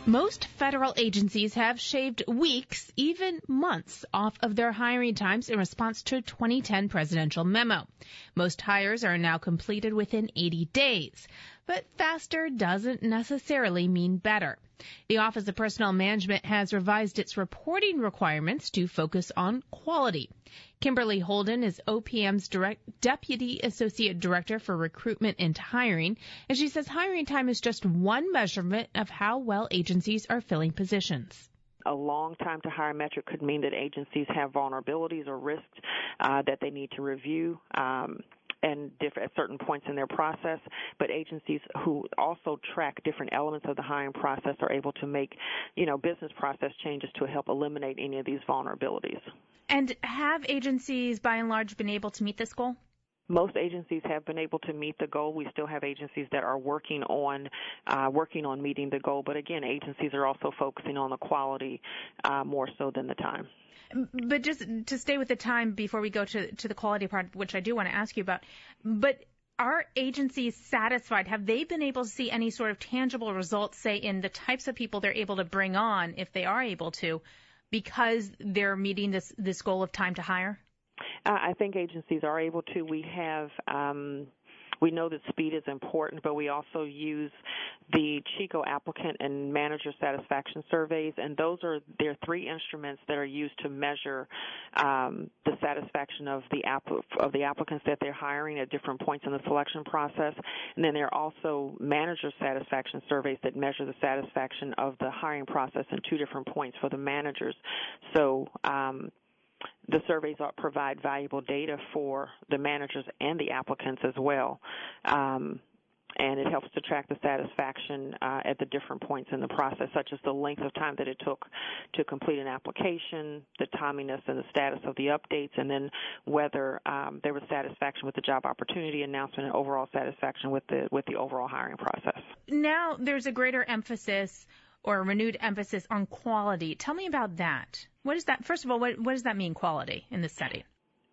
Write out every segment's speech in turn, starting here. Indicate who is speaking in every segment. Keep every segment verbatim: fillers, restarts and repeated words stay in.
Speaker 1: Most federal agencies have shaved weeks, even months, off of their hiring times in response to a twenty ten presidential memo. Most hires are now completed within eighty days. But faster doesn't necessarily mean better. The Office of Personnel Management has revised its reporting requirements to focus on quality. Kimberly Holden is O P M's direct, Deputy Associate Director for Recruitment and Hiring, and she says hiring time is just one measurement of how well agencies are filling positions.
Speaker 2: A long time to hire metric could mean that agencies have vulnerabilities or risks uh, that they need to review. Um, and different, at certain points in their process, but agencies who also track different elements of the hiring process are able to make, you know, business process changes to help eliminate any of these vulnerabilities.
Speaker 1: And have agencies, by and large, been able to meet this goal?
Speaker 2: Most agencies have been able to meet the goal. We still have agencies that are working on uh, working on meeting the goal, but again, agencies are also focusing on the quality uh, more so than the time.
Speaker 1: But just to stay with the time before we go to, to the quality part, which I do want to ask you about, but are agencies satisfied? Have they been able to see any sort of tangible results, say, in the types of people they're able to bring on, if they are able to, because they're meeting this, this goal of time to hire?
Speaker 2: Uh, I think agencies are able to. We have um, we know that speed is important, but we also use the Chico applicant and manager satisfaction surveys, and those are there are three instruments that are used to measure um, the satisfaction of the app, of the applicants that they're hiring at different points in the selection process. And then there are also manager satisfaction surveys that measure the satisfaction of the hiring process in two different points for the managers. So um, the surveys provide valuable data for the managers and the applicants as well. Um, and it helps to track the satisfaction uh, at the different points in the process, such as the length of time that it took to complete an application, the timeliness and the status of the updates, and then whether um, there was satisfaction with the job opportunity announcement and overall satisfaction with the with the overall hiring process.
Speaker 1: Now there's a greater emphasis or a renewed emphasis on quality. Tell me about that. What is that? First of all, what, what does that mean, quality, in this setting?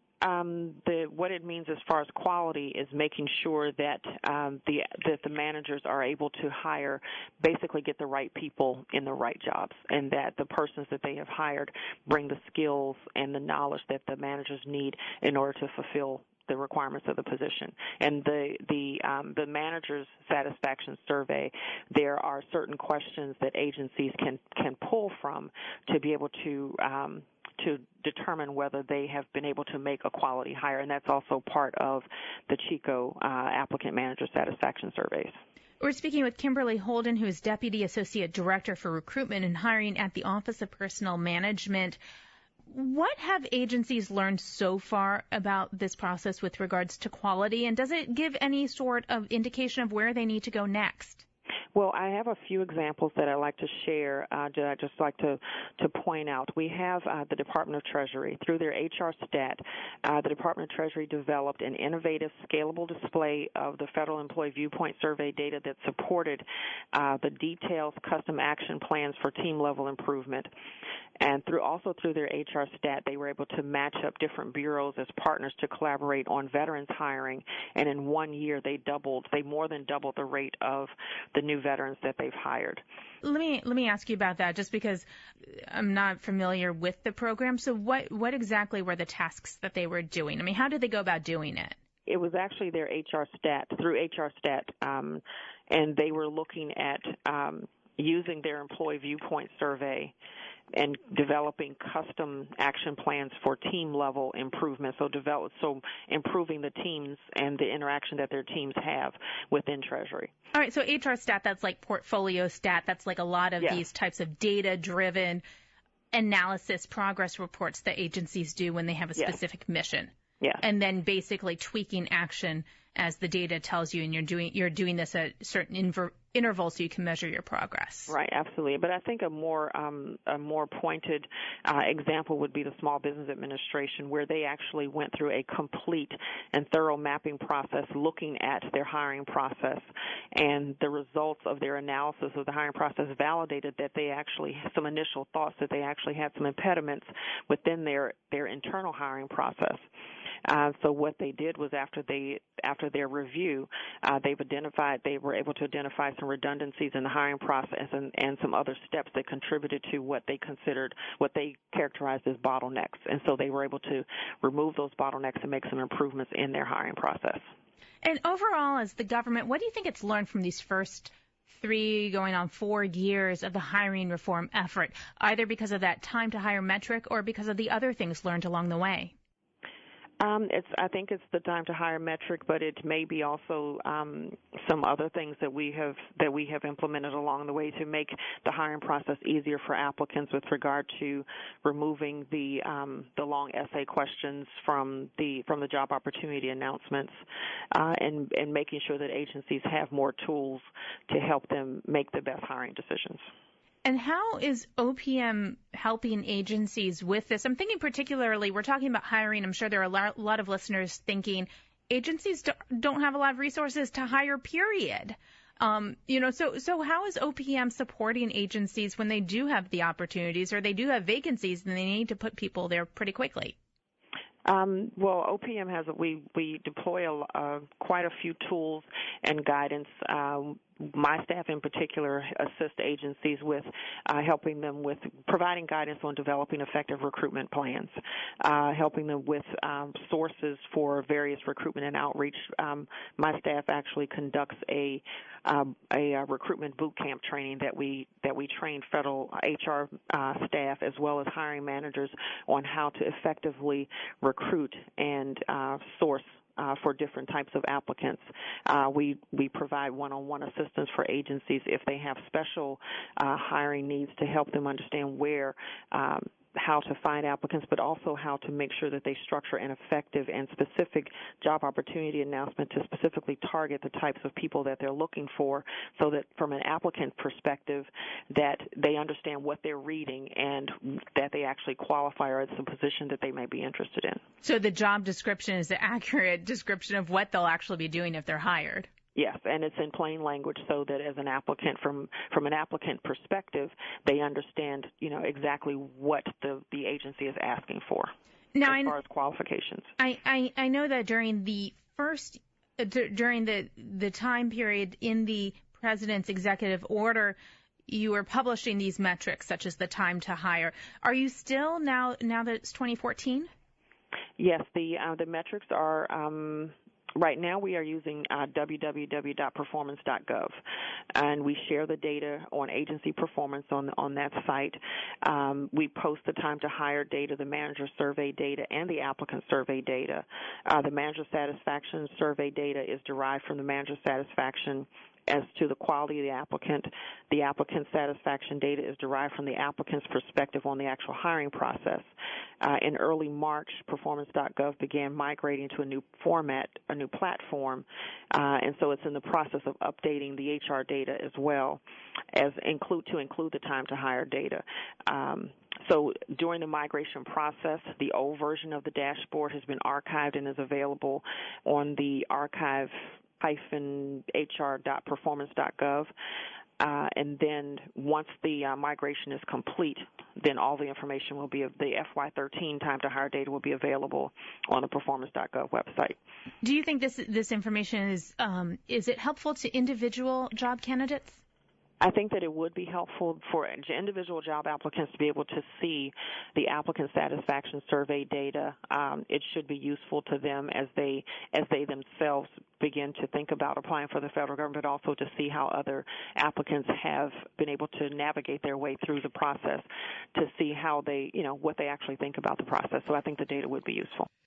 Speaker 2: Um, the, what it means as far as quality is making sure that um, the that the managers are able to hire, basically get the right people in the right jobs, and that the persons that they have hired bring the skills and the knowledge that the managers need in order to fulfill the requirements of the position. And the the um, the manager's satisfaction survey, there are certain questions that agencies can can pull from to be able to um, to determine whether they have been able to make a quality hire, and that's also part of the Chico uh, applicant manager satisfaction surveys.
Speaker 1: We're speaking with Kimberly Holden, who is Deputy Associate Director for Recruitment and Hiring at the Office of Personnel Management. What have agencies learned so far about this process with regards to quality, and does it give any sort of indication of where they need to go next?
Speaker 2: Well, I have a few examples that I'd like to share uh, that I'd just like to, to point out. We have uh, the Department of Treasury. Through their H R Stat, uh, the Department of Treasury developed an innovative, scalable display of the Federal Employee Viewpoint Survey data that supported uh, the detailed custom action plans for team-level improvement. And through also through their H R Stat, they were able to match up different bureaus as partners to collaborate on veterans hiring. And in one year, they doubled, they more than doubled the rate of the new veterans that they've hired.
Speaker 1: Let me let me ask you about that, just because I'm not familiar with the program. So what what exactly were the tasks that they were doing? I mean, how did they go about doing it?
Speaker 2: It was actually their H R Stat, through H R Stat, um, and they were looking at um, using their employee viewpoint survey and developing custom action plans for team-level improvement, so develop, so improving the teams and the interaction that their teams have within Treasury.
Speaker 1: All right, so H R Stat, that's like portfolio stat. That's like a lot of
Speaker 2: yes.
Speaker 1: these types of data-driven analysis progress reports that agencies do when they have a specific
Speaker 2: yes.
Speaker 1: mission.
Speaker 2: Yeah.
Speaker 1: And then basically tweaking action as the data tells you, and you're doing you're doing this at certain inver- intervals so you can measure your progress.
Speaker 2: Right, absolutely. But I think a more um, a more pointed uh, example would be the Small Business Administration, where they actually went through a complete and thorough mapping process looking at their hiring process, and the results of their analysis of the hiring process validated that they actually had some initial thoughts that they actually had some impediments within their, their internal hiring process. Uh, so what they did was after they after their review, uh, they've identified they were able to identify some redundancies in the hiring process and, and some other steps that contributed to what they considered what they characterized as bottlenecks. And so they were able to remove those bottlenecks and make some improvements in their hiring process.
Speaker 1: And overall, as the government, what do you think it's learned from these first three going on four years of the hiring reform effort, either because of that time to hire metric or because of the other things learned along the way?
Speaker 2: Um, it's, I think it's the time to hire metric, but it may be also um, some other things that we have that we have implemented along the way to make the hiring process easier for applicants with regard to removing the um, the long essay questions from the from the job opportunity announcements, uh, and and making sure that agencies have more tools to help them make the best hiring decisions.
Speaker 1: And how is O P M helping agencies with this? I'm thinking particularly, we're talking about hiring. I'm sure there are a lot of listeners thinking agencies don't have a lot of resources to hire, period. Um, you know, so so how is O P M supporting agencies when they do have the opportunities or they do have vacancies and they need to put people there pretty quickly?
Speaker 2: Um, well, O P M has we we deploy a, uh, quite a few tools and guidance. Um, my staff in particular assist agencies with uh, helping them with providing guidance on developing effective recruitment plans, uh, helping them with um, sources for various recruitment and outreach. Um, my staff actually conducts a um, a, a recruitment boot camp training that we that we train federal H R uh, staff as well as hiring managers on how to effectively recruit and uh, source Uh, for different types of applicants. Uh, we we provide one-on-one assistance for agencies if they have special uh, hiring needs to help them understand where um, how to find applicants, but also how to make sure that they structure an effective and specific job opportunity announcement to specifically target the types of people that they're looking for, so that from an applicant perspective that they understand what they're reading and that they actually qualify or it's a position that they may be interested in.
Speaker 1: So the job description is the accurate description of what they'll actually be doing if they're hired.
Speaker 2: Yes, and it's in plain language so that as an applicant, from from an applicant perspective, they understand, you know, exactly what the, the agency is asking for
Speaker 1: now,
Speaker 2: as far as qualifications.
Speaker 1: I, I, I know that during the first, uh, d- during the, the time period in the president's executive order, you were publishing these metrics such as the time to hire. Are you still, now, now that it's twenty fourteen?
Speaker 2: Yes, the, uh, the metrics are... Um, Right now we are using uh, w w w dot performance dot gov, and we share the data on agency performance on on that site. Um, we post the time to hire data, the manager survey data, and the applicant survey data. Uh, the manager satisfaction survey data is derived from the manager satisfaction as to the quality of the applicant. The applicant satisfaction data is derived from the applicant's perspective on the actual hiring process. Uh, in early March, performance dot gov began migrating to a new format, a new platform, uh, and so it's in the process of updating the H R data as well as include to include the time to hire data. Um, so during the migration process, the old version of the dashboard has been archived and is available on the archive hyphen H R dot performance dot gov. Uh, and then once the uh, migration is complete, then all the information will be, the F Y thirteen time to hire data will be available on the performance dot gov website.
Speaker 1: Do you think this this information is, um, is it helpful to individual job candidates?
Speaker 2: I think that it would be helpful for individual job applicants to be able to see the applicant satisfaction survey data. Um, it should be useful to them as they as they themselves begin to think about applying for the federal government, but also to see how other applicants have been able to navigate their way through the process, to see how they, you know, what they actually think about the process. So I think the data would be useful.